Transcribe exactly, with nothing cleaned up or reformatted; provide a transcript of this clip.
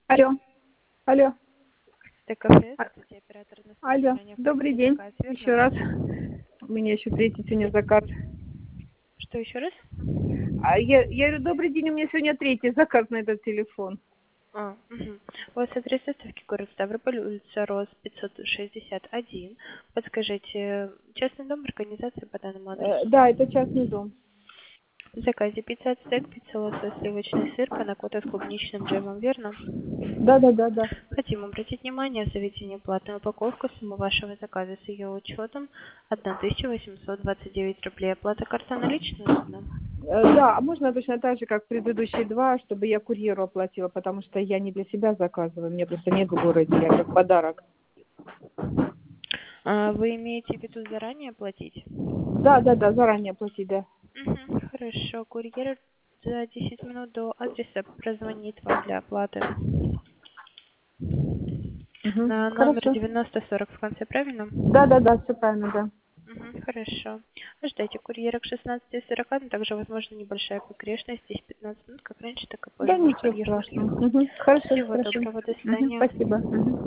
Алло, алло, ТКФС, а- кстати, оператор на алло, стороне добрый оформили день, заказ, еще верно? раз. У меня еще третий сегодня заказ. Что еще раз? А я, я говорю, добрый день, у меня сегодня третий заказ на этот телефон. А, угу. У вас адрес доставки город Ставрополь, улица Рос, пятьсот шестьдесят один. Подскажите, частный дом, организация по данному Э, адресу? да, это частный дом. В заказе пицца от стейк, пицца лосось, сливочный сыр, панакота с клубничным джемом, верно? Да, да, да, да. Хотим обратить внимание, заведение платная упаковка, сумма вашего заказа с ее учетом тысяча восемьсот двадцать девять рублей. Оплата карта наличная, ладно? Э, да, а можно точно так же, как предыдущие два, чтобы я курьеру оплатила, потому что я не для себя заказываю, мне просто нет в городе, я как подарок. А вы имеете в виду заранее платить? Да, да, да, заранее оплатить, да. Угу, хорошо. Курьер за десять минут до адреса прозвонит вам для оплаты. Угу. На номер Хорошо. девяносто сорок в конце, правильно? Да, да, да, все правильно, да. Угу, хорошо. Ждайте курьера к шестнадцати сорока, но также возможно небольшая погрешность, здесь пятнадцать минут, как раньше, так и позже Да, может ничего подъехать. страшного. Угу. Хорошо, Всего хорошо. доброго, до Угу. свидания. Спасибо. Угу.